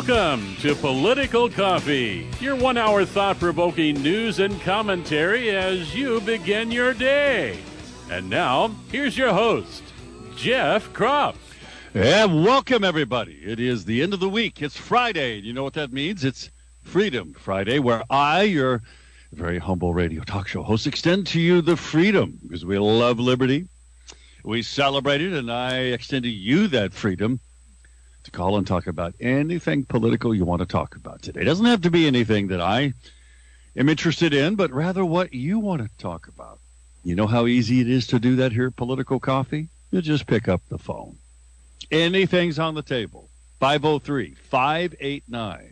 Welcome to Political Coffee, your 1 hour thought-provoking news and commentary as you begin your day. And now, here's your host, Jeff Kropp. And welcome, everybody. It is the end of the week. It's Friday. You know what that means? It's Freedom Friday, where I, your very humble radio talk show host, extend to you the freedom, because we love liberty. We celebrate it, and I extend to you that freedom to call and talk about anything political you want to talk about today. It doesn't have to be anything that I am interested in, but rather what you want to talk about. You know how easy it is to do that here at Political Coffee? You just pick up the phone. Anything's on the table. 503-589-1220.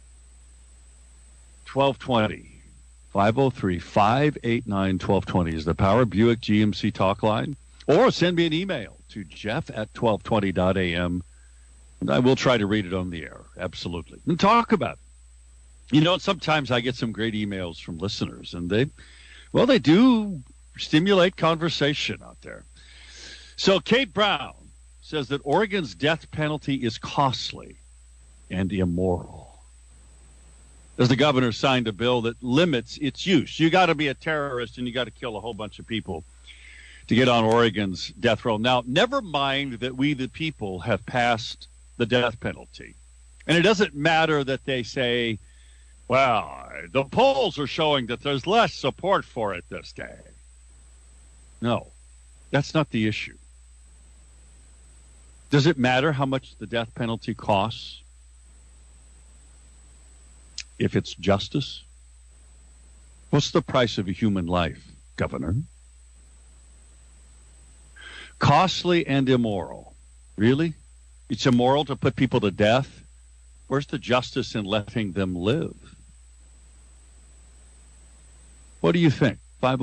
503-589-1220 is the Power Buick GMC talk line. Or send me an email to jeff@1220.am. And I will try to read it on the air. Absolutely. And talk about it. You know, sometimes I get some great emails from listeners, and they do stimulate conversation out there. So Kate Brown says that Oregon's death penalty is costly and immoral, as the governor signed a bill that limits its use. You got to be a terrorist and you got to kill a whole bunch of people to get on Oregon's death row. Now, never mind that we, the people, have passed the death penalty. And it doesn't matter that they say, well, the polls are showing that there's less support for it this day. No, that's not the issue. Does it matter how much the death penalty costs if it's justice? What's the price of a human life, Governor? Costly and immoral. Really? It's immoral to put people to death? Where's the justice in letting them live? What do you think?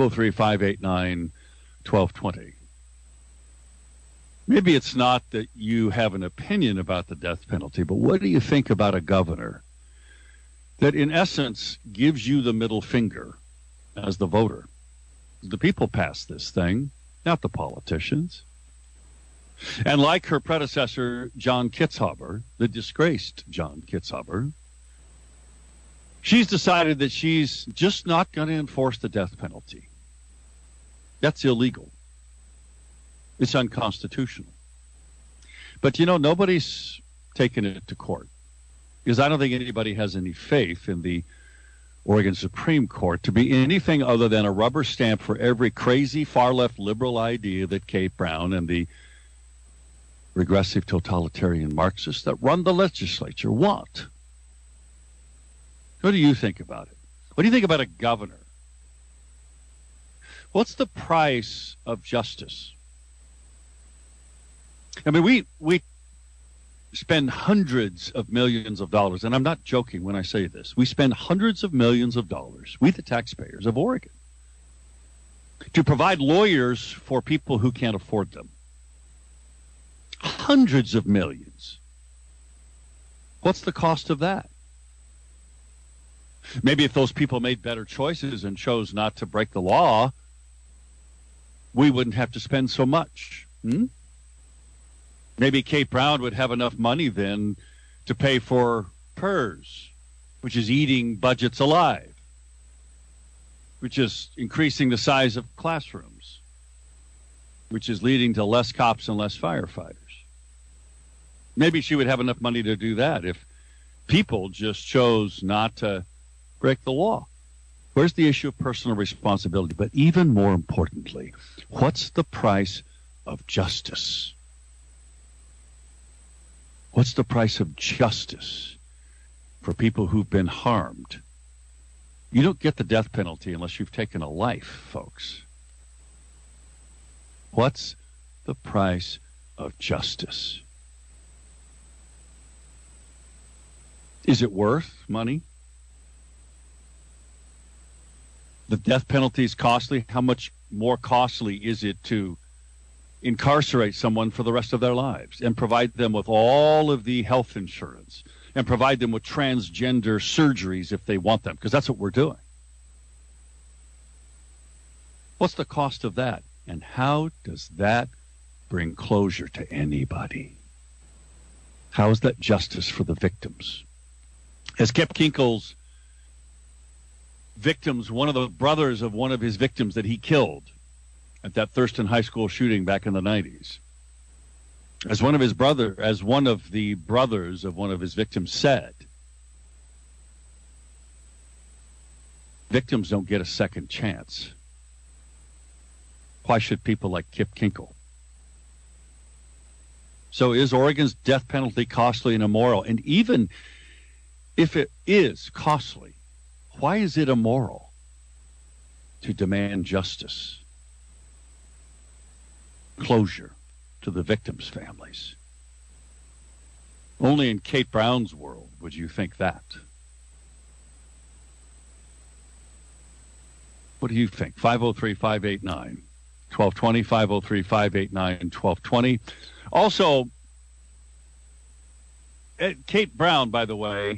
503-589-1220. Maybe it's not that you have an opinion about the death penalty, but what do you think about a governor that in essence gives you the middle finger as the voter? The people pass this thing, not the politicians. And like her predecessor, John Kitzhaber, the disgraced John Kitzhaber, she's decided that she's just not going to enforce the death penalty. That's illegal. It's unconstitutional. But, you know, nobody's taken it to court, because I don't think anybody has any faith in the Oregon Supreme Court to be anything other than a rubber stamp for every crazy far-left liberal idea that Kate Brown and the regressive totalitarian Marxists that run the legislature want. What do you think about it? What do you think about a governor? What's the price of justice? I mean, we spend hundreds of millions of dollars, and I'm not joking when I say this. We spend hundreds of millions of dollars, we the taxpayers of Oregon, to provide lawyers for people who can't afford them. Hundreds of millions. What's the cost of that? Maybe if those people made better choices and chose not to break the law, we wouldn't have to spend so much. Maybe Kate Brown would have enough money then to pay for PERS, which is eating budgets alive, which is increasing the size of classrooms, which is leading to less cops and less firefighters. Maybe she would have enough money to do that if people just chose not to break the law. Where's the issue of personal responsibility? But even more importantly, what's the price of justice? What's the price of justice for people who've been harmed? You don't get the death penalty unless you've taken a life, folks. What's the price of justice? Is it worth money? The death penalty is costly. How much more costly is it to incarcerate someone for the rest of their lives and provide them with all of the health insurance and provide them with transgender surgeries if they want them? Because that's what we're doing. What's the cost of that? And how does that bring closure to anybody? How is that justice for the victims? As Kip Kinkel's victims, one of the brothers of one of his victims that he killed at that Thurston High School shooting back in the 90s, as one of the brothers of one of his victims said, victims don't get a second chance. Why should people like Kip Kinkel? So is Oregon's death penalty costly and immoral? And even if it is costly, why is it immoral to demand justice, closure to the victims' families? Only in Kate Brown's world would you think that. What do you think? 503-589-1220, 503-589-1220. Also, Kate Brown, by the way,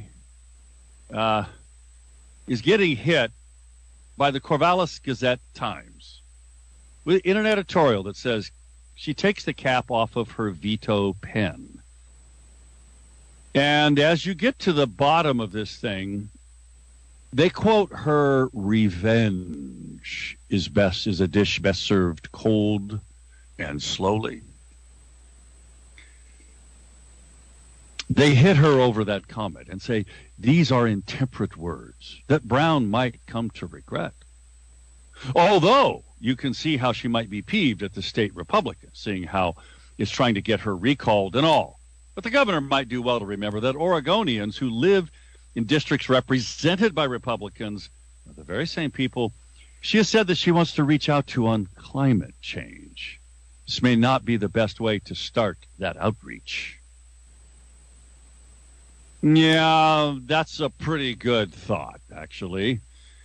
is getting hit by the Corvallis Gazette-Times in an editorial that says she takes the cap off of her veto pen. And as you get to the bottom of this thing, they quote her revenge is a dish best served cold and slowly. They hit her over that comment and say, these are intemperate words that Brown might come to regret. Although you can see how she might be peeved at the state Republicans, seeing how it's trying to get her recalled and all. But the governor might do well to remember that Oregonians who live in districts represented by Republicans are the very same people she has said that she wants to reach out to on climate change. This may not be the best way to start that outreach. Yeah, that's a pretty good thought, actually.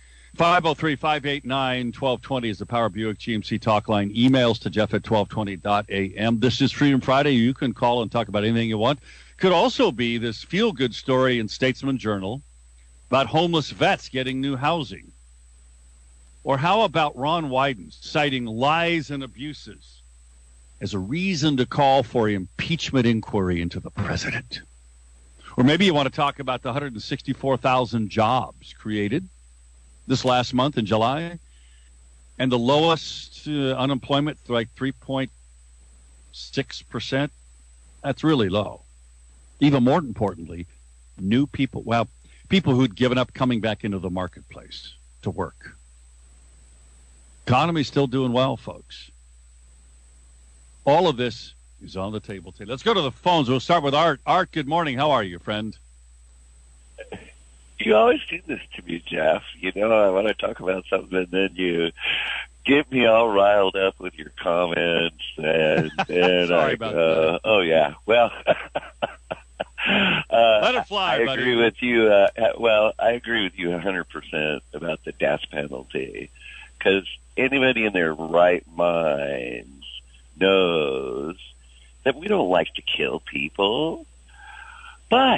503-589-1220 is the Power Buick GMC talk line. Emails to Jeff at 1220.am. This is Freedom Friday. You can call and talk about anything you want. Could also be this feel-good story in Statesman Journal about homeless vets getting new housing. Or how about Ron Wyden citing lies and abuses as a reason to call for impeachment inquiry into the president? Or maybe you want to talk about the 164,000 jobs created this last month in July, and the lowest unemployment, like 3.6%. That's really low. Even more importantly, new people, people who'd given up coming back into the marketplace to work. Economy's still doing well, folks. All of this is on the table today. Let's go to the phones. We'll start with Art. Art, good morning. How are you, friend? You always do this to me, Jeff. You know, I want to talk about something, and then you get me all riled up with your comments. And Sorry about that. Oh, yeah. Well, let it fly, I buddy. agree with you. I agree with you 100% about the death penalty, because anybody in their right minds knows that we don't like to kill people, but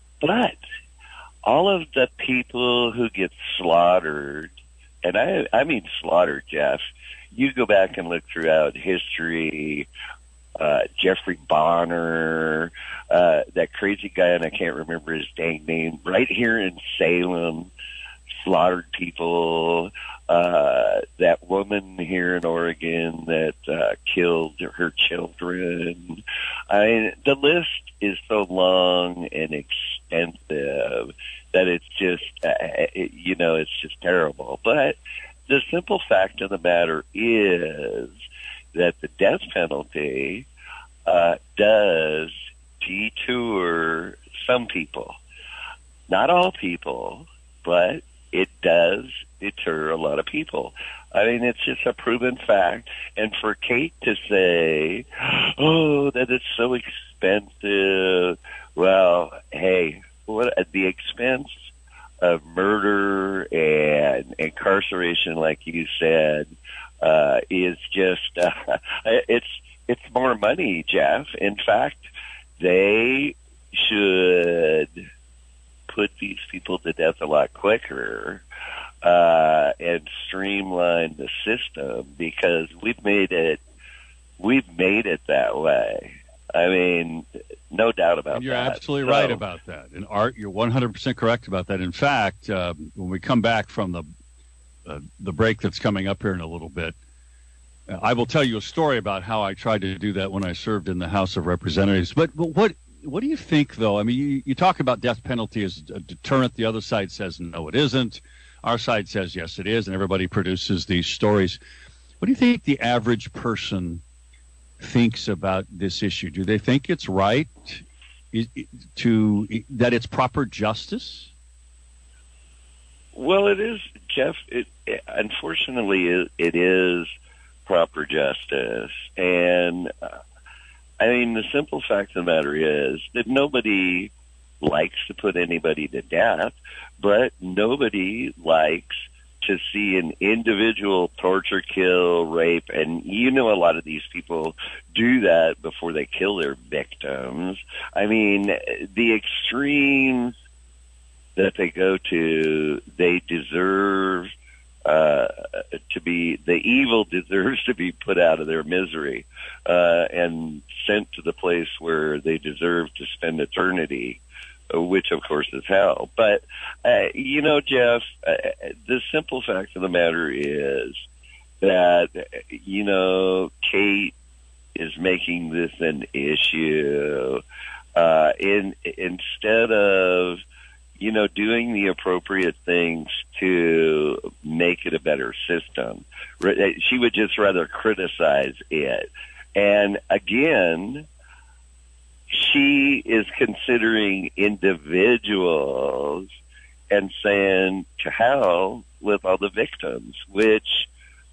all of the people who get slaughtered, and I mean slaughtered, Jeff, you go back and look throughout history, Jeffrey Bonner, that crazy guy, and I can't remember his dang name, right here in Salem, slaughtered people, that woman here in Oregon that killed her children. I mean, the list is so long and extensive that it's just, it's just terrible. But the simple fact of the matter is that the death penalty does detour some people. Not all people, but it does deter a lot of people. I mean, it's just a proven fact. And for Kate to say, oh, that it's so expensive, well, hey, what the expense of murder and incarceration, like you said, is just, it's more money, Jeff. In fact, they should put these people to death a lot quicker and streamline the system, because we've made it that way. I mean, no doubt about that. And you're absolutely right about that. And Art, you're 100% correct about that. In fact, when we come back from the break that's coming up here in a little bit, I will tell you a story about how I tried to do that when I served in the House of Representatives. But what do you think, though? I mean, you talk about death penalty as a deterrent. The other side says, no, it isn't. Our side says, yes, it is. And everybody produces these stories. What do you think the average person thinks about this issue? Do they think it's right that it's proper justice? Well, it is, Jeff. Unfortunately, it is proper justice. And, I mean, the simple fact of the matter is that nobody likes to put anybody to death, but nobody likes to see an individual torture, kill, rape, and you know a lot of these people do that before they kill their victims. I mean, the extremes that they go to, they deserve the evil deserves to be put out of their misery and sent to the place where they deserve to spend eternity, which of course is hell. But, Jeff, the simple fact of the matter is that, Kate is making this an issue instead of, doing the appropriate things to make it a better system. She would just rather criticize it. And again, she is considering individuals and saying to hell with all the victims, which,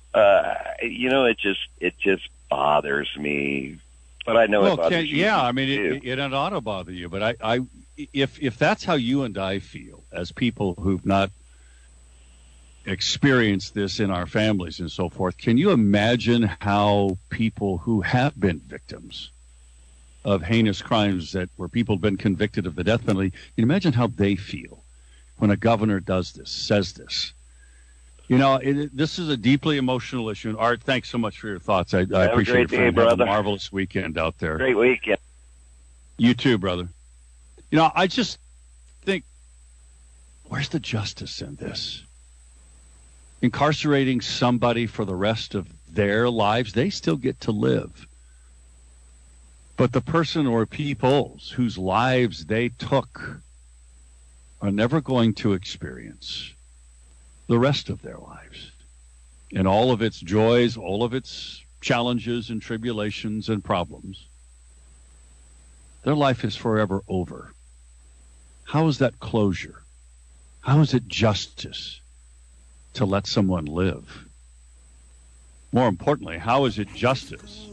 it just bothers me. But I know it bothers you. Yeah, I mean, it ought to bother you. But if that's how you and I feel as people who've not experienced this in our families and so forth, can you imagine how people who have been victims of heinous crimes where people have been convicted of the death penalty, can you imagine how they feel when a governor does this, says this? This is a deeply emotional issue. And Art, thanks so much for your thoughts. I appreciate it. Have a marvelous weekend out there. Great weekend. You too, brother. I just think, where's the justice in this? Incarcerating somebody for the rest of their lives, they still get to live. But the person or peoples whose lives they took are never going to experience the rest of their lives. And all of its joys, all of its challenges and tribulations and problems. Their life is forever over. How is that closure? How is it justice to let someone live? More importantly, how is it justice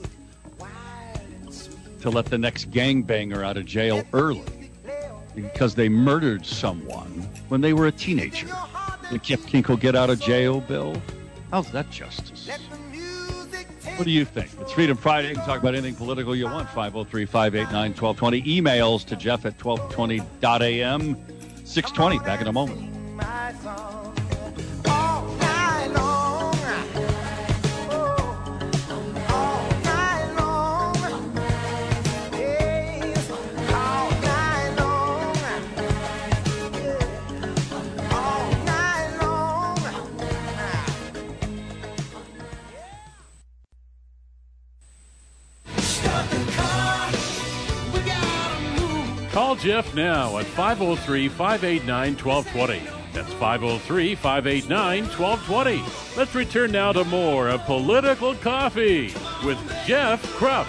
to let the next gangbanger out of jail early because they murdered someone when they were a teenager? The Kip Kinkle get out of jail bill? How's that justice? What do you think? It's Freedom Friday. You can talk about anything political you want. 503-589-1220. Emails to Jeff at 1220.am. 620. Back in a moment. Call Jeff now at 503-589-1220. That's 503-589-1220. Let's return now to more of Political Coffee with Jeff Krupp.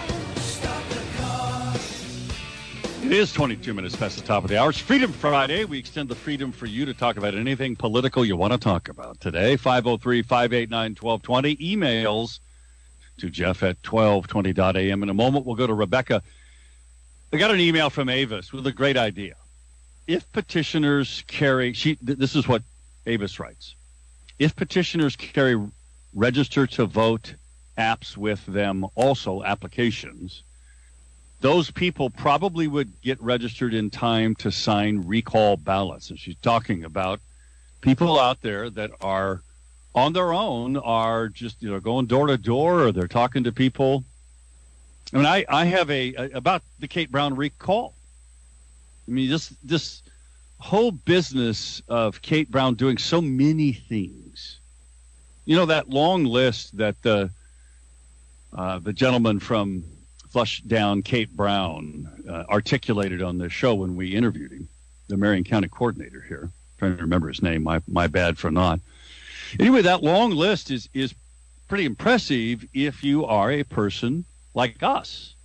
It is 22 minutes past the top of the hour. It's Freedom Friday. We extend the freedom for you to talk about anything political you want to talk about today. 503-589-1220. Emails to Jeff at 1220.am. In a moment, we'll go to Rebecca. I got an email from Avis with a great idea. If petitioners carry, this is what Avis writes. If petitioners carry register to vote apps with them, also applications, those people probably would get registered in time to sign recall ballots. And she's talking about people out there that are on their own, are just going door to door, or they're talking to people I mean, I have about the Kate Brown recall. I mean, this whole business of Kate Brown doing so many things. You know, that long list that the gentleman from Flushdown, Kate Brown, articulated on the show when we interviewed him, the Marion County coordinator here. I'm trying to remember his name. My bad for not. Anyway, that long list is pretty impressive if you are a person like us.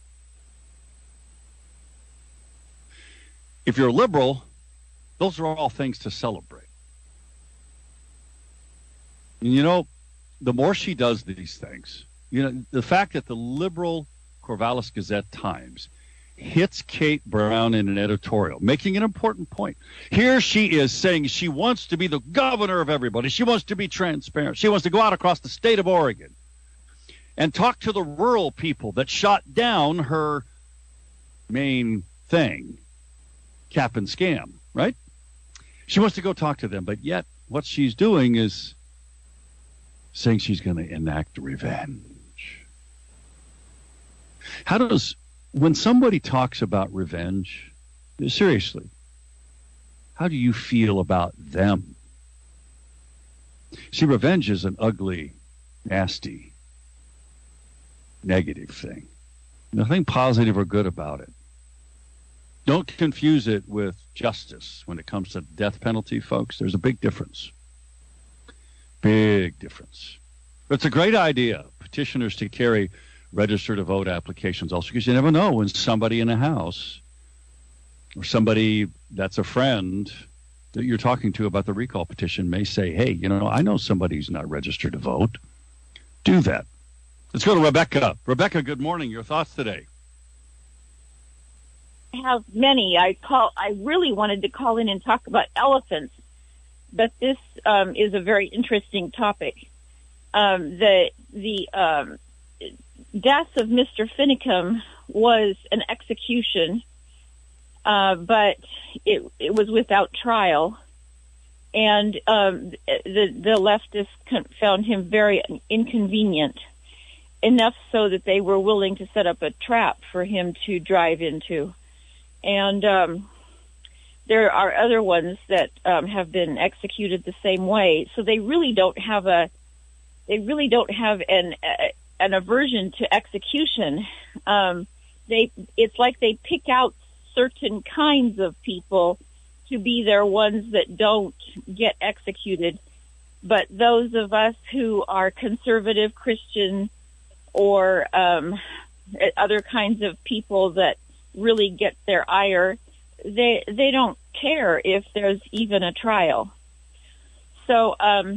If you're a liberal, those are all things to celebrate. And you know, the more she does these things, you know, the fact that the liberal Corvallis Gazette-Times hits Kate Brown in an editorial, making an important point. Here she is saying she wants to be the governor of everybody. She wants to be transparent. She wants to go out across the state of Oregon and talk to the rural people that shot down her main thing, cap and scam, right? She wants to go talk to them, but yet what she's doing is saying she's going to enact revenge. When somebody talks about revenge, seriously, how do you feel about them? See, revenge is an ugly, nasty, negative thing. Nothing positive or good about it. Don't confuse it with justice when it comes to death penalty, folks. There's a big difference. Big difference. But it's a great idea, petitioners to carry register to vote applications also, because you never know when somebody in a house or somebody that's a friend that you're talking to about the recall petition may say, hey, you know, I know somebody who's not registered to vote. Do that. Let's go to Rebecca. Rebecca, good morning. Your thoughts today? I have many. I really wanted to call in and talk about elephants, but this is a very interesting topic. The death of Mr. Finicum was an execution, but it was without trial, and the leftists found him very inconvenient, enough so that they were willing to set up a trap for him to drive into. And there are other ones that have been executed the same way. So they really don't have an aversion to execution. It's like they pick out certain kinds of people to be their ones that don't get executed. But those of us who are conservative Christian or other kinds of people that really get their ire, they don't care if there's even a trial. So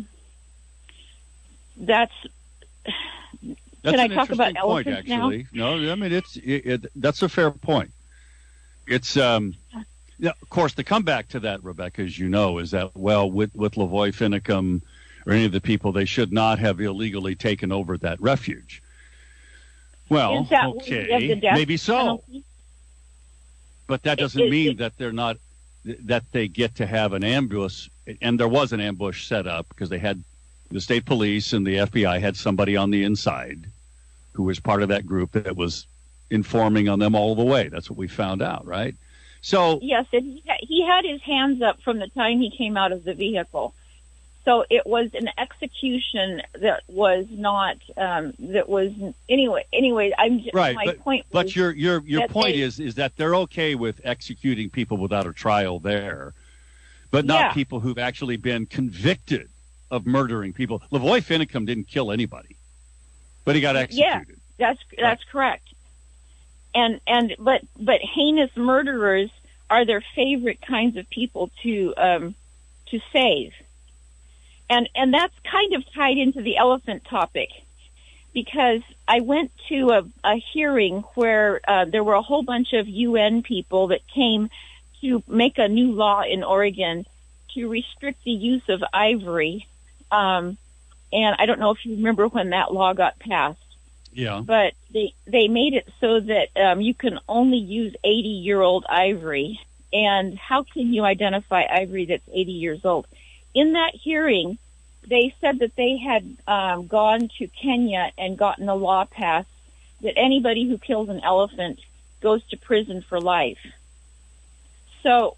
that's can I talk about point, elephants actually? now? No, I mean that's a fair point. It's yeah, of course the comeback to that, Rebecca, as you know, is that with Lavoy Finicum or any of the people, they should not have illegally taken over that refuge. Well, okay, maybe so. Penalty? But that doesn't mean that they're not, that they get to have an ambush, and there was an ambush set up because they had the state police and the FBI had somebody on the inside who was part of that group that was informing on them all the way. That's what we found out, right? So yes, and he had his hands up from the time he came out of the vehicle. So it was an execution that was not that was anyway. Right, my point was but your point is that they're okay with executing people without a trial there, but not people who've actually been convicted of murdering people. Lavoy Finicum didn't kill anybody, but he got executed. Yeah, that's correct. But heinous murderers are their favorite kinds of people to save. And that's kind of tied into the elephant topic, because I went to a hearing where there were a whole bunch of UN people that came to make a new law in Oregon to restrict the use of ivory. And I don't know if you remember when that law got passed. Yeah. But they made it so that you can only use 80-year-old ivory. And how can you identify ivory that's 80 years old? In that hearing, they said that they had gone to Kenya and gotten a law passed that anybody who kills an elephant goes to prison for life. So,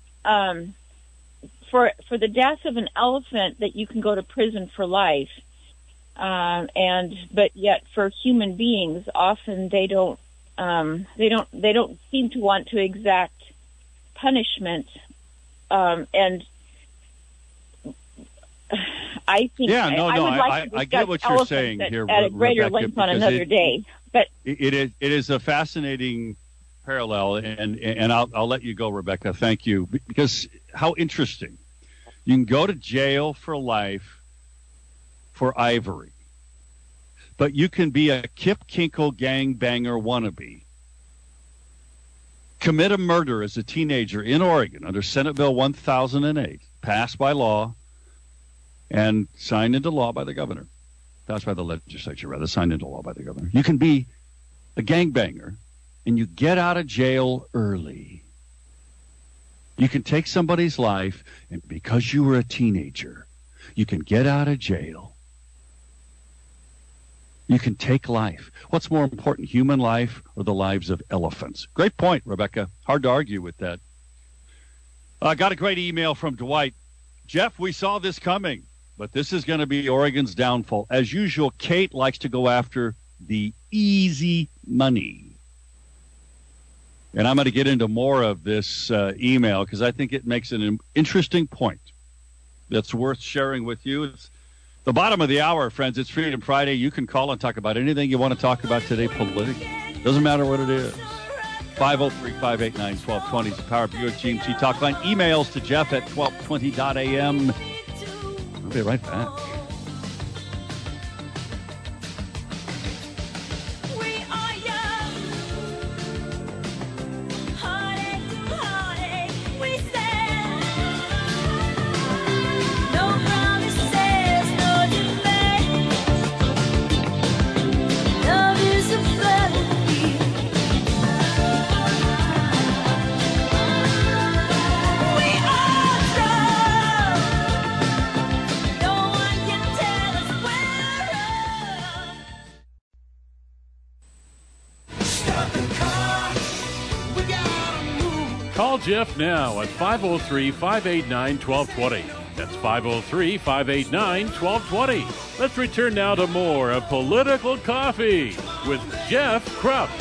for the death of an elephant, that you can go to prison for life, but yet for human beings, often they don't seem to want to exact punishment, and I think I would like to I get what you're saying here at a greater Rebecca, length on another day. But it is a fascinating parallel, and I'll let you go, Rebecca. Thank you, because how interesting. You can go to jail for life for ivory, but you can be a Kip Kinkle gangbanger wannabe, commit a murder as a teenager in Oregon under Senate Bill 1008, passed by law and signed into law by the governor. Passed by the legislature, rather, signed into law by the governor. You can be a gangbanger, and you get out of jail early. You can take somebody's life, and because you were a teenager, you can get out of jail. You can take life. What's more important, human life or the lives of elephants? Great point, Rebecca. Hard to argue with that. I got a great email from Dwight. Jeff, we saw this coming, but this is going to be Oregon's downfall. As usual, Kate likes to go after the easy money. And I'm going to get into more of this email because I think it makes an interesting point that's worth sharing with you. It's the bottom of the hour, friends. It's Freedom Friday. You can call and talk about anything you want to talk about today politically. Doesn't matter what it is. 503-589-1220 is the Power Buick GMC talk line. Emails to Jeff at 1220.am. I'll be right back. Call Jeff now at 503-589-1220. That's 503-589-1220. Let's return now to more of Political Coffee with Jeff Krupp.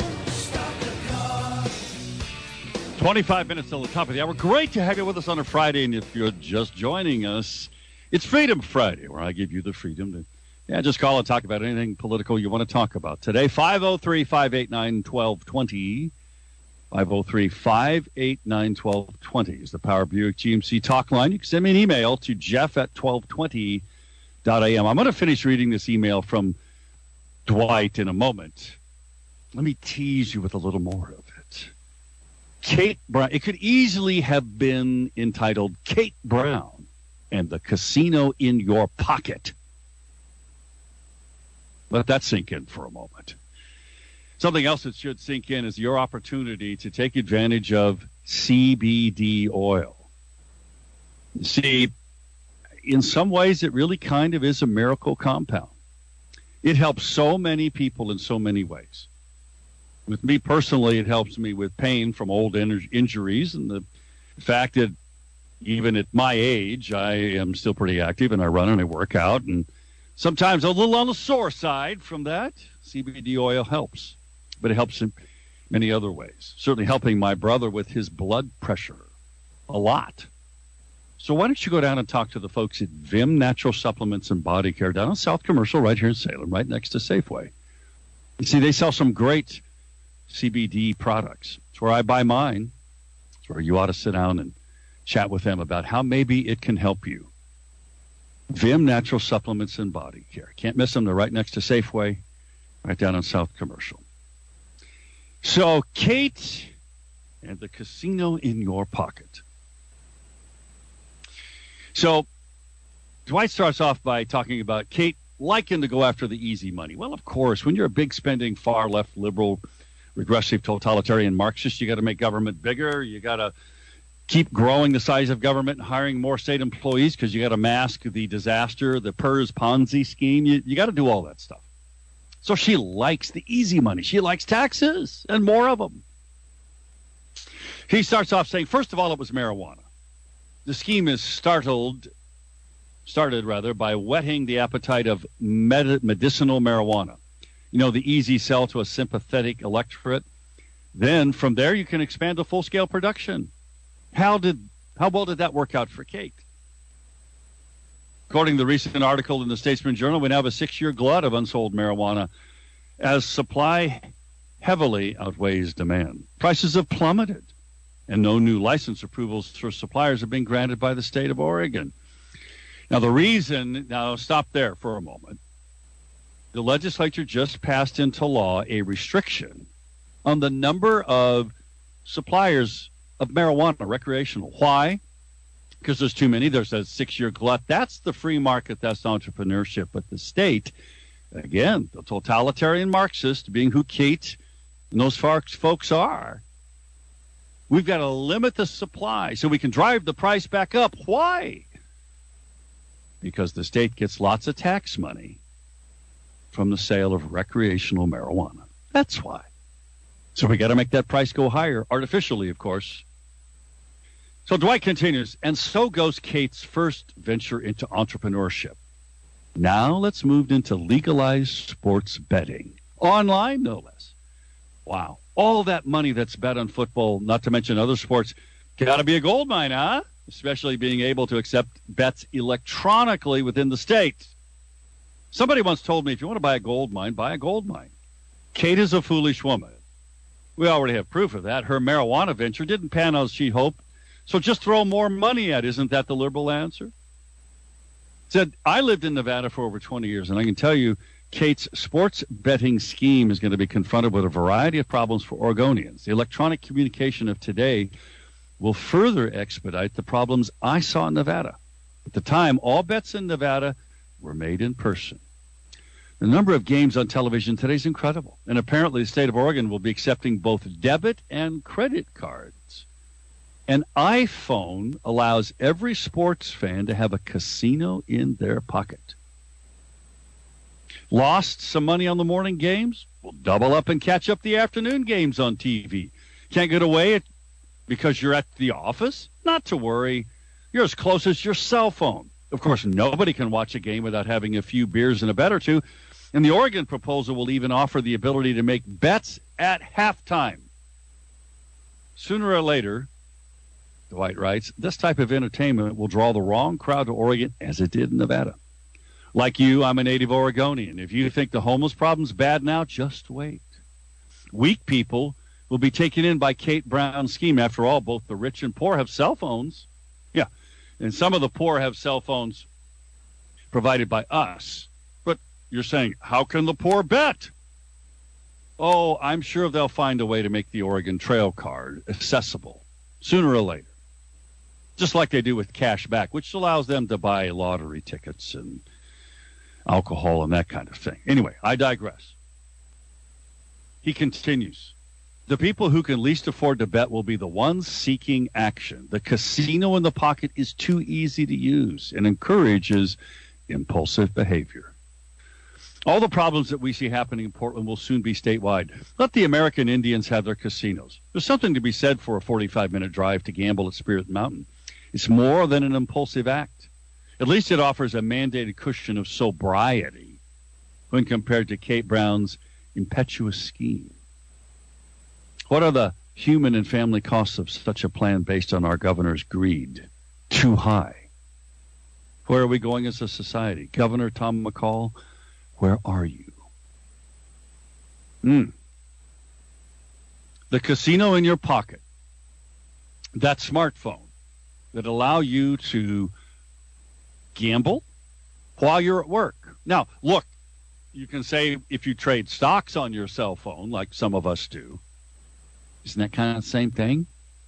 25 minutes till the top of the hour. Great to have you with us on a Friday. And if you're just joining us, it's Freedom Friday, where I give you the freedom to just call and talk about anything political you want to talk about. Today, 503-589-1220. 503-589-1220 is the Power Buick GMC talk line. You can send me an email to jeff at 1220.am. I'm going to finish reading this email from Dwight in a moment. Let me tease you with a little more of it. Kate Brown. It could easily have been entitled Kate Brown and the Casino in Your Pocket. Let that sink in for a moment. Something else that should sink in is your opportunity to take advantage of CBD oil. See, in some ways, it really kind of is a miracle compound. It helps so many people in so many ways. With me personally, it helps me with pain from old injuries and the fact that even at my age, I am still pretty active and I run and I work out. And sometimes a little on the sore side from that. CBD oil helps. But it helps in many other ways. Certainly helping my brother with his blood pressure a lot. So why don't you go down and talk to the folks at Vim Natural Supplements and Body Care down on South Commercial right here in Salem, right next to Safeway. You see, they sell some great CBD products. It's where I buy mine. It's where you ought to sit down and chat with them about how maybe it can help you. Vim Natural Supplements and Body Care. Can't miss them. They're right next to Safeway, right down on South Commercial. So, Kate and the Casino in Your Pocket. So, Dwight starts off by talking about Kate liking to go after the easy money. Well, of course, when you're a big spending, far left, liberal, regressive, totalitarian Marxist, you got to make government bigger. You got to keep growing the size of government and hiring more state employees because you got to mask the disaster, the PERS Ponzi scheme. You got to do all that stuff. So she likes the easy money. She likes taxes and more of them. He starts off saying, first of all, it was marijuana. The scheme is started by whetting the appetite of medicinal marijuana. You know, the easy sell to a sympathetic electorate. Then from there, you can expand to full-scale production. How well did that work out for Kate? According to the recent article in the Statesman Journal, we now have a 6-year glut of unsold marijuana as supply heavily outweighs demand. Prices have plummeted, and no new license approvals for suppliers have been granted by the state of Oregon. Now stop there for a moment. The legislature just passed into law a restriction on the number of suppliers of marijuana, recreational. Why? Because there's too many. There's a 6-year glut. That's the free market. That's entrepreneurship. But the state, again, the totalitarian Marxist, being who Kate and those folks are, we've got to limit the supply so we can drive the price back up. Why? Because the state gets lots of tax money from the sale of recreational marijuana. That's why. So we got to make that price go higher, artificially, of course. So Dwight continues, and so goes Kate's first venture into entrepreneurship. Now let's move into legalized sports betting. Online, no less. Wow. All that money that's bet on football, not to mention other sports, got to be a gold mine, huh? Especially being able to accept bets electronically within the state. Somebody once told me, if you want to buy a gold mine, buy a gold mine. Kate is a foolish woman. We already have proof of that. Her marijuana venture didn't pan out as she hoped. So just throw more money at it. Isn't that the liberal answer? Said, I lived in Nevada for over 20 years, and I can tell you Kate's sports betting scheme is going to be confronted with a variety of problems for Oregonians. The electronic communication of today will further expedite the problems I saw in Nevada. At the time, all bets in Nevada were made in person. The number of games on television today is incredible, and apparently the state of Oregon will be accepting both debit and credit cards. An iPhone allows every sports fan to have a casino in their pocket. Lost some money on the morning games? Well, double up and catch up the afternoon games on TV. Can't get away because you're at the office? Not to worry. You're as close as your cell phone. Of course, nobody can watch a game without having a few beers and a bet or two. And the Oregon proposal will even offer the ability to make bets at halftime. Sooner or later, Dwight writes, this type of entertainment will draw the wrong crowd to Oregon as it did in Nevada. Like you, I'm a native Oregonian. If you think the homeless problem's bad now, just wait. Weak people will be taken in by Kate Brown's scheme. After all, both the rich and poor have cell phones. Yeah, and some of the poor have cell phones provided by us. But you're saying, how can the poor bet? Oh, I'm sure they'll find a way to make the Oregon Trail card accessible sooner or later. Just like they do with cash back, which allows them to buy lottery tickets and alcohol and that kind of thing. Anyway, I digress. He continues. The people who can least afford to bet will be the ones seeking action. The casino in the pocket is too easy to use and encourages impulsive behavior. All the problems that we see happening in Portland will soon be statewide. Let the American Indians have their casinos. There's something to be said for a 45-minute drive to gamble at Spirit Mountain. It's more than an impulsive act. At least it offers a mandated cushion of sobriety when compared to Kate Brown's impetuous scheme. What are the human and family costs of such a plan based on our governor's greed? Too high. Where are we going as a society? Governor Tom McCall, where are you? The casino in your pocket, that smartphone that allow you to gamble while you're at work. Now, look, you can say if you trade stocks on your cell phone, like some of us do, isn't that kind of the same thing?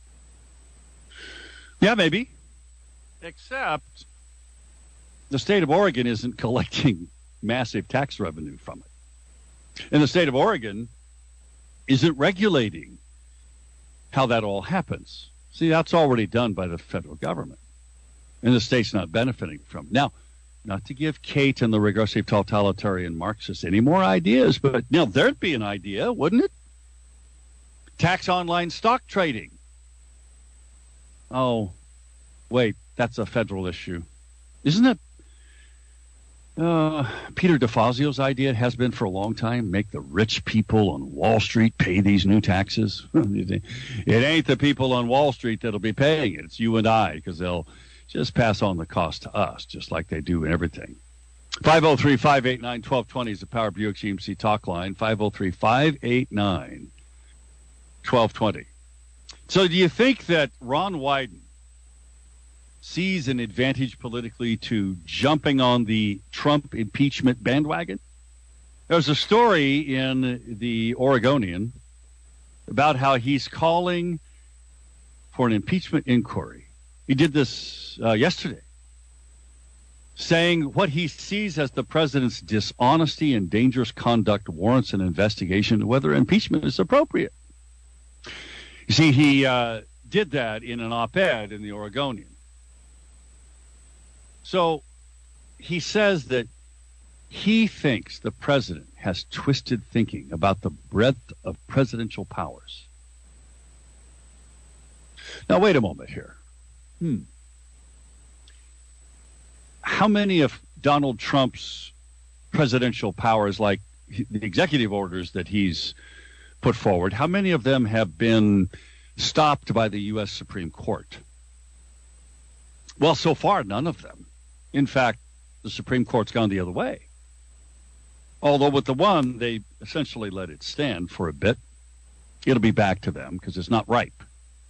Yeah, maybe. Except the state of Oregon isn't collecting massive tax revenue from it. And the state of Oregon isn't regulating how that all happens. See, that's already done by the federal government. And the state's not benefiting from it. Now, not to give Kate and the regressive totalitarian Marxists any more ideas, but there'd be an idea, wouldn't it? Tax online stock trading. Oh, wait, that's a federal issue. Isn't it? Peter DeFazio's idea has been for a long time, make the rich people on Wall Street pay these new taxes. It ain't the people on Wall Street that'll be paying it. It's you and I, because they'll just pass on the cost to us, just like they do in everything. 503-589-1220 is the Power Buick GMC talk line, 503-589-1220. So do you think that Ron Wyden sees an advantage politically to jumping on the Trump impeachment bandwagon? There's a story in the Oregonian about how he's calling for an impeachment inquiry. He did this yesterday, saying what he sees as the president's dishonesty and dangerous conduct warrants an investigation of whether impeachment is appropriate. You see, he did that in an op-ed in the Oregonian. So he says that he thinks the president has twisted thinking about the breadth of presidential powers. Now, wait a moment here. How many of Donald Trump's presidential powers, like the executive orders that he's put forward, how many of them have been stopped by the U.S. Supreme Court? Well, so far, none of them. In fact, the Supreme Court's gone the other way. Although with the one, they essentially let it stand for a bit. It'll be back to them because it's not ripe.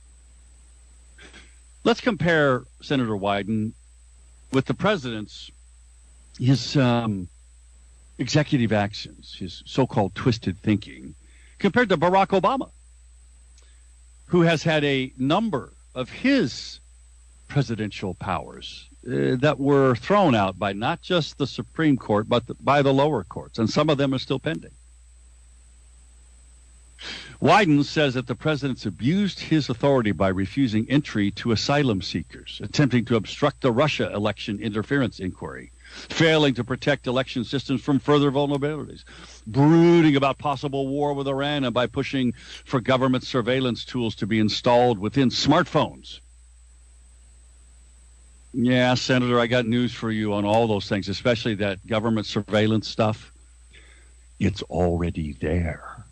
Let's compare Senator Wyden with the president's, his executive actions, his so-called twisted thinking, compared to Barack Obama, who has had a number of his presidential powers that were thrown out by not just the Supreme Court, but by the lower courts, and some of them are still pending. Wyden says that the president's abused his authority by refusing entry to asylum seekers, attempting to obstruct the Russia election interference inquiry, failing to protect election systems from further vulnerabilities, brooding about possible war with Iran, and by pushing for government surveillance tools to be installed within smartphones. Yeah, Senator, I got news for you on all those things, especially that government surveillance stuff. It's already there.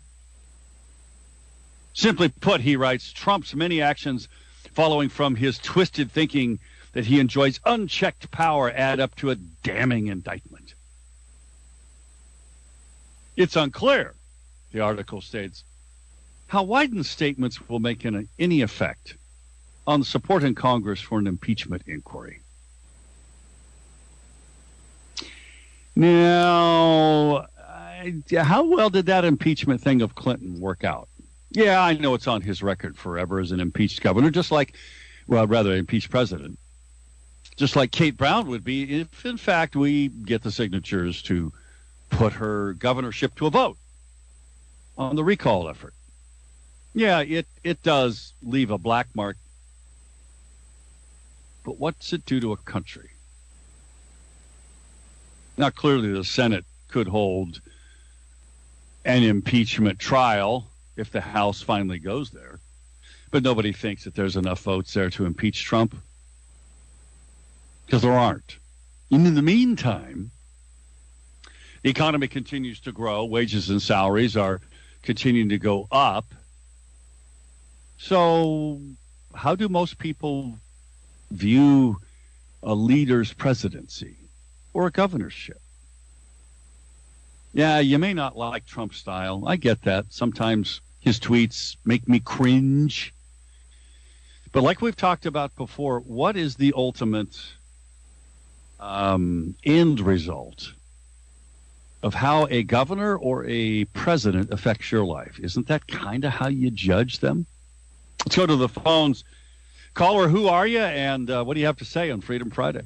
Simply put, he writes, Trump's many actions following from his twisted thinking that he enjoys unchecked power add up to a damning indictment. It's unclear, the article states, how Wyden's statements will make any effect on support in Congress for an impeachment inquiry. Now, how well did that impeachment thing of Clinton work out? Yeah, I know it's on his record forever as an impeached governor, impeached president, just like Kate Brown would be if, in fact, we get the signatures to put her governorship to a vote on the recall effort. Yeah, it does leave a black mark. But what's it do to a country? Now, clearly the Senate could hold an impeachment trial if the House finally goes there. But nobody thinks that there's enough votes there to impeach Trump, because there aren't. In the meantime, the economy continues to grow. Wages and salaries are continuing to go up. So how do most people view a leader's presidency or a governorship? Yeah, you may not like Trump's style. I get that. Sometimes his tweets make me cringe. But like we've talked about before, what is the ultimate end result of how a governor or a president affects your life? Isn't that kind of how you judge them? Let's go to the phones. Caller, who are you, and what do you have to say on Freedom Friday?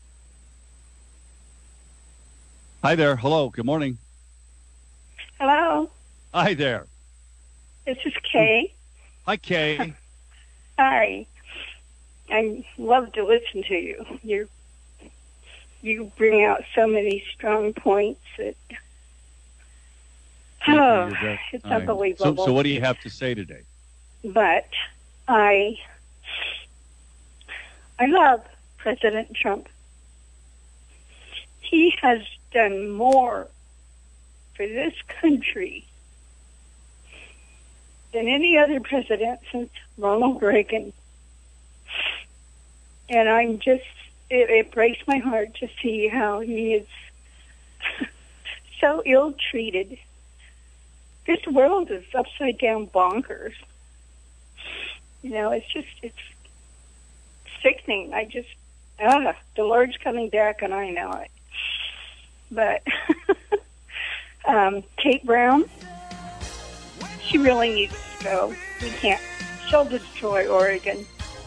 Hi there. Hello. Good morning. Hello. Hi there. This is Kay. Hi, Kay. Hi. I love to listen to you. You bring out so many strong points that it's unbelievable. So what do you have to say today? But I love President Trump. He has done more for this country than any other president since Ronald Reagan. And I'm just, it breaks my heart to see how he is so ill-treated. This world is upside down bonkers. You know, it's sickening. The Lord's coming back and I know it. But Kate Brown, she really needs to go. We can't. She'll destroy Oregon.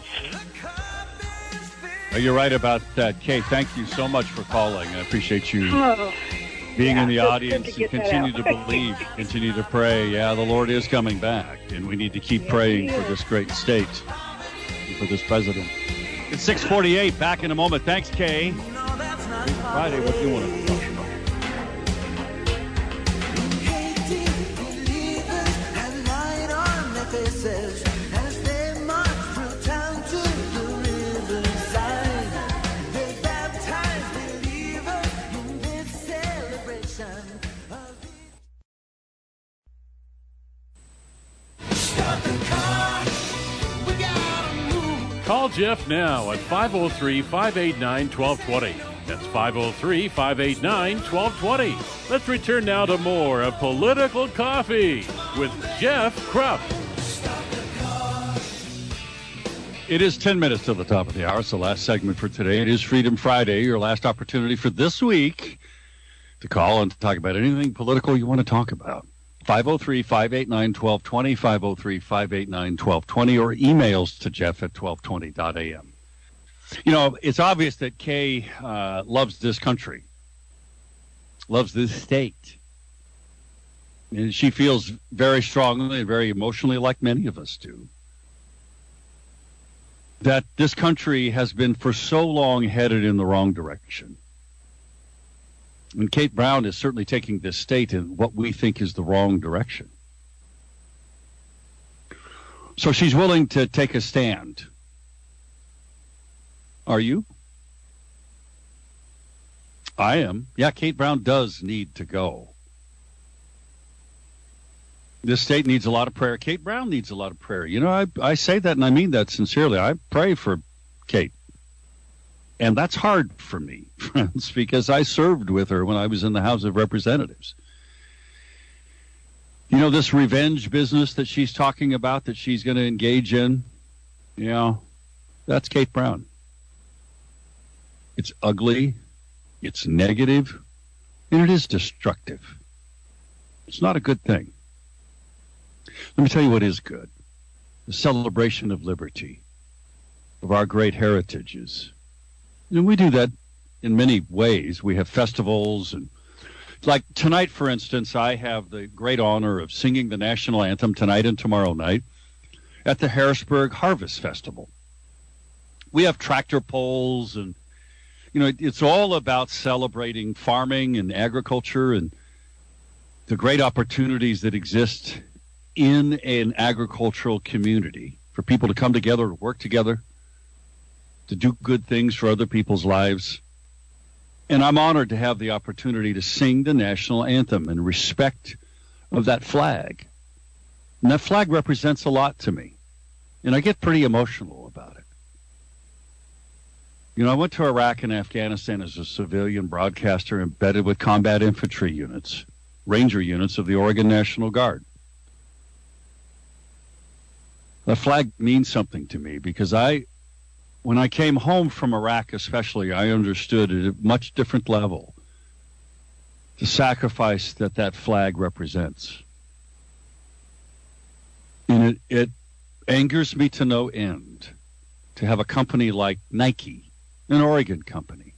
Well, you're right about that, Kate. Thank you so much for calling. I appreciate you being in the audience and continue to believe, continue to pray. Yeah, the Lord is coming back, and we need to keep praying for this great state and for this president. It's 6:48. Back in a moment. Thanks, Kay. Friday, what do you want to talk about? Call Jeff now at 503-589-1220. That's 503-589-1220. Let's return now to more of Political Coffee with Jeff Krupp. It is 10 minutes to the top of the hour. It's the last segment for today. It is Freedom Friday, your last opportunity for this week to call and talk about anything political you want to talk about. 503-589-1220, 503-589-1220, or emails to Jeff at 1220.am. You know, it's obvious that Kay loves this country, loves this state. And she feels very strongly and very emotionally, like many of us do, that this country has been for so long headed in the wrong direction. And Kate Brown is certainly taking this state in what we think is the wrong direction. So she's willing to take a stand. Are you? I am. Yeah, Kate Brown does need to go. This state needs a lot of prayer. Kate Brown needs a lot of prayer. You know, I say that and I mean that sincerely. I pray for Kate. And that's hard for me, friends, because I served with her when I was in the House of Representatives. You know, this revenge business that she's talking about, that she's going to engage in, you know, that's Kate Brown. It's ugly, it's negative, and it is destructive. It's not a good thing. Let me tell you what is good. The celebration of liberty, of our great heritages. And we do that in many ways. We have festivals, and like tonight, for instance, I have the great honor of singing the national anthem tonight and tomorrow night at the Harrisburg Harvest Festival. We have tractor pulls, and you know, it's all about celebrating farming and agriculture and the great opportunities that exist in an agricultural community for people to come together, to work together, to do good things for other people's lives. And I'm honored to have the opportunity to sing the national anthem in respect of that flag. And that flag represents a lot to me. And I get pretty emotional about it. You know, I went to Iraq and Afghanistan as a civilian broadcaster embedded with combat infantry units, Ranger units of the Oregon National Guard. That flag means something to me because when I came home from Iraq especially, I understood at a much different level the sacrifice that flag represents. And it angers me to no end to have a company like Nike, an Oregon company,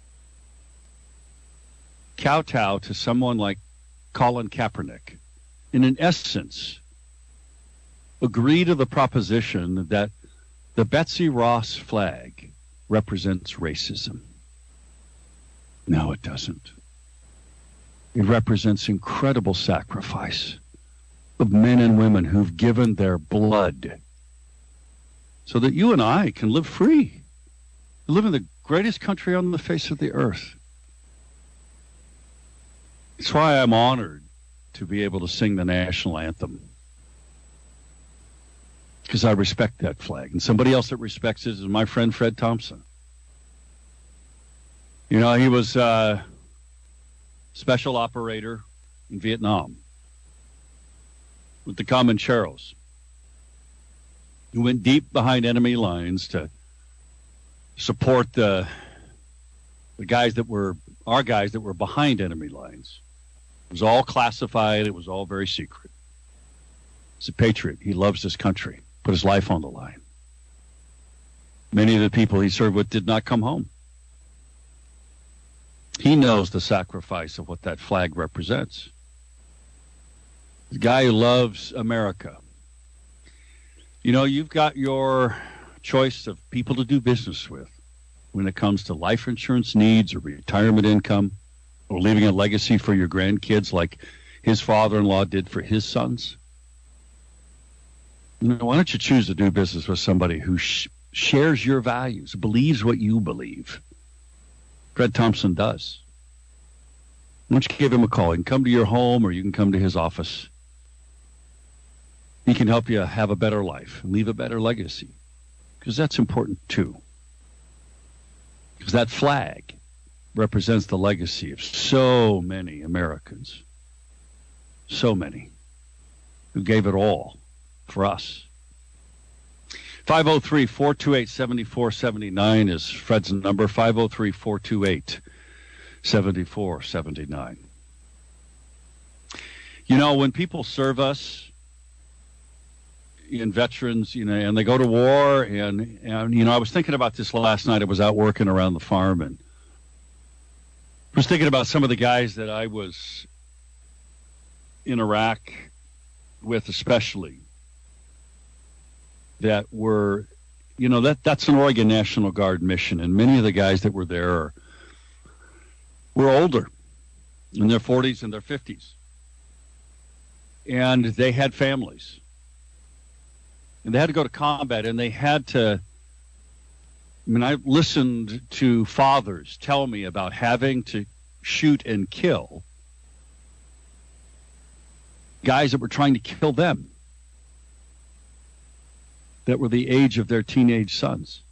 kowtow to someone like Colin Kaepernick, and in essence, agree to the proposition that the Betsy Ross flag represents racism. No, it doesn't. It represents incredible sacrifice of men and women who've given their blood so that you and I can live free, live in the greatest country on the face of the earth. It's why I'm honored to be able to sing the national anthem, because I respect that flag. And somebody else that respects it is my friend Fred Thompson. You know, he was a special operator in Vietnam with the Comancheros, who went deep behind enemy lines to support the guys that were our guys that were behind enemy lines. It was all classified. It was all very secret. He's a patriot. He loves this country. Put his life on the line. Many of the people he served with did not come home. He knows the sacrifice of what that flag represents. The guy who loves America. You know, you've got your choice of people to do business with when it comes to life insurance needs or retirement income or leaving a legacy for your grandkids like his father-in-law did for his sons. You know, why don't you choose to do business with somebody who shares your values, believes what you believe? Fred Thompson does. Why don't you give him a call? He can come to your home or you can come to his office. He can help you have a better life and leave a better legacy, because that's important too. Because that flag represents the legacy of so many Americans, so many, who gave it all for us. 503-428-7479 is Fred's number, 503-428-7479. You know, when people serve us in veterans, you know, and they go to war, and you know, I was thinking about this last night. I was out working around the farm, and I was thinking about some of the guys that I was in Iraq with, especially, that were, you know, that's an Oregon National Guard mission, and many of the guys that were there were older, in their 40s and their 50s, and they had families, and they had to go to combat, and they had to, I mean, I listened to fathers tell me about having to shoot and kill guys that were trying to kill them, that were the age of their teenage sons.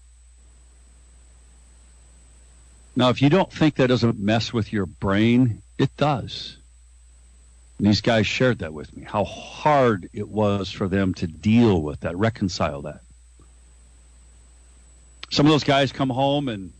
Now, if you don't think that doesn't mess with your brain, it does. And these guys shared that with me, how hard it was for them to deal with that, reconcile that. Some of those guys come home and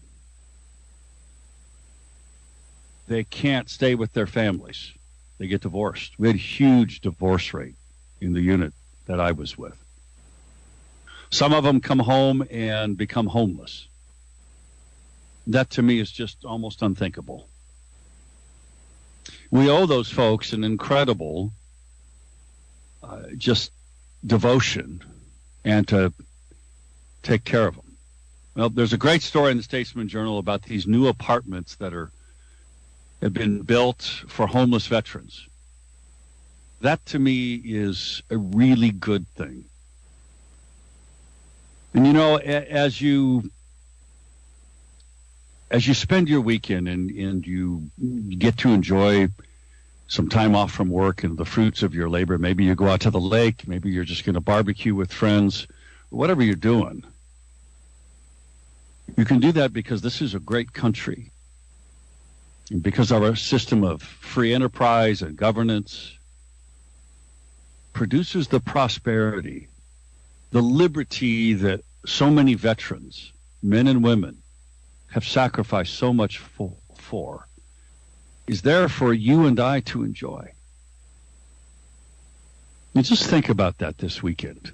they can't stay with their families. They get divorced. We had a huge divorce rate in the unit that I was with. Some of them come home and become homeless. That to me is just almost unthinkable. We owe those folks an incredible just devotion and to take care of them. Well, there's a great story in the Statesman Journal about these new apartments that have been built for homeless veterans. That to me is a really good thing. And you know, as you spend your weekend and you get to enjoy some time off from work and the fruits of your labor, maybe you go out to the lake, maybe you're just going to barbecue with friends, whatever you're doing, you can do that because this is a great country. And because our system of free enterprise and governance produces the prosperity, the liberty that so many veterans, men and women, have sacrificed so much for, is there for you and I to enjoy. And just think about that this weekend.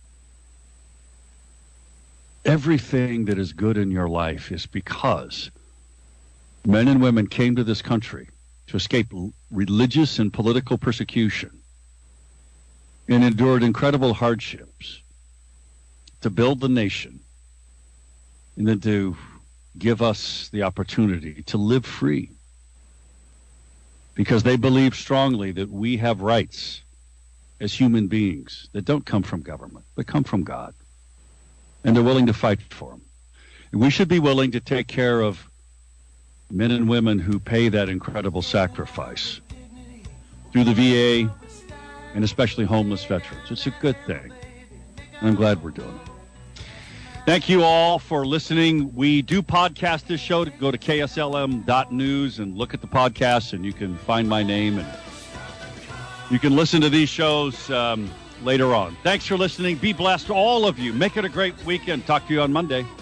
Everything that is good in your life is because men and women came to this country to escape religious and political persecution and endured incredible hardships to build the nation and then to give us the opportunity to live free, because they believe strongly that we have rights as human beings that don't come from government, but come from God. And they're willing to fight for them. And we should be willing to take care of men and women who pay that incredible sacrifice through the VA and especially homeless veterans. It's a good thing. I'm glad we're doing it. Thank you all for listening. We do podcast this show. Go to KSLM.news and look at the podcast, and you can find my name, and you can listen to these shows later on. Thanks for listening. Be blessed, all of you. Make it a great weekend. Talk to you on Monday.